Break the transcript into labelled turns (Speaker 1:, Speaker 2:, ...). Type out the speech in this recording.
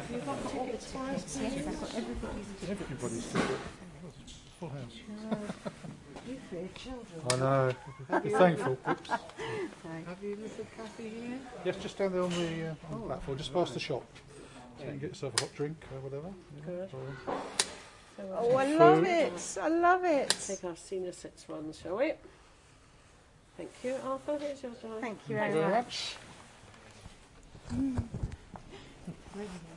Speaker 1: You've got tickets twice,
Speaker 2: Yes, I've got everybody's.
Speaker 3: Everybody's ticket. Full house.
Speaker 1: You for your children.
Speaker 3: I know. Be thankful. Oops.
Speaker 1: Have you little cafe here?
Speaker 3: Yes, just down there on the platform, just past the shop. So you can get yourself a hot drink or whatever.
Speaker 1: Good.
Speaker 2: Oh, I love it! I love it!
Speaker 1: Take our senior six one, shall we? Thank you, Arthur. Here's your joy.
Speaker 2: Thank you
Speaker 3: Thank
Speaker 2: very
Speaker 3: you very
Speaker 2: much.
Speaker 3: much.